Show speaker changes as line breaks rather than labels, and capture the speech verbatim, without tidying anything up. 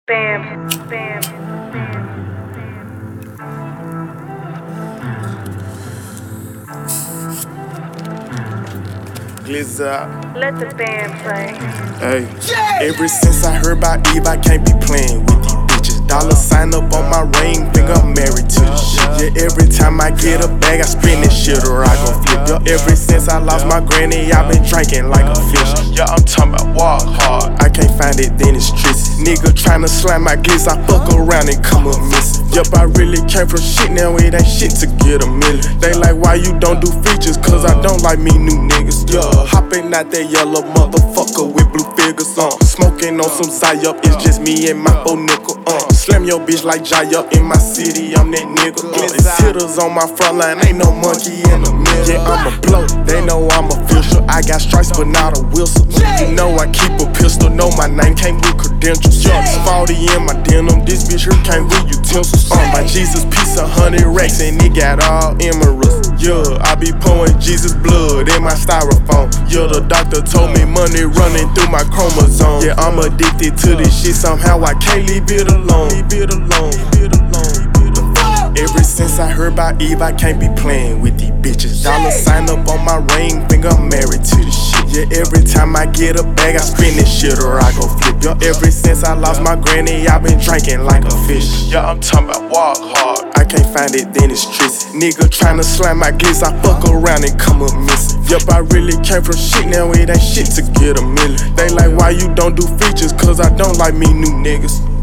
Bam, bam, bam.
Glizzy.
Let the band play.
Hey, ever since I heard about Eve, I can't be playing with these bitches. Dollar sign up on my ring, think I'm married to the shit. Yeah, every time I get a bag, I spend this shit or I gon' flip. Yo, ever since I lost my granny, I been drinking like a fish. Yeah, I'm talking about walk hard. I can't find it, then it's tricky. Nigga tryna slam my glitz, I fuck around and come up missing. Yup, I really came from shit, now it ain't shit to get a million. They like, why you don't do features? Cause I don't like me new niggas. Yeah, hopping out that yellow motherfucker with blue figures on. Uh. Smoking on some Zyup, it's just me and my four nickel. Uh. Slam your bitch like Jayup in my city, I'm that nigga. Uh. It's hitters on my front line, ain't no monkey in the middle. Yeah, I'm a bloke, they know I'm official. I got stripes, but not a Wilson. You know I keep a pistol, know my name came with credentials. Yeah, it's forty in my denim, this bitch here came with utensils. Uh, my Jesus piece of hundred racks and it got all emeralds. Yeah, I be pouring Jesus blood in my styrofoam. Yeah, the doctor told me money running through my chromosome. Yeah, I'm addicted to this shit, somehow I can't leave it alone. Leave it alone, leave it alone. Ever since I heard about Eve, I can't be playing with these bitches. Dollar sign up on my ring, think I'm married to the shit. Yeah, every time I get a bag, I spend this shit or I go flip. Yo, ever since I lost my granny, I been drinking like a fish. Yeah, I'm talking about walk hard. I can't find it, then it's tricky. Nigga tryna slam my glitz, I fuck around and come up missing. Yup, I really came from shit, now it ain't shit to get a million. They like, why you don't do features? Cause I don't like me new niggas.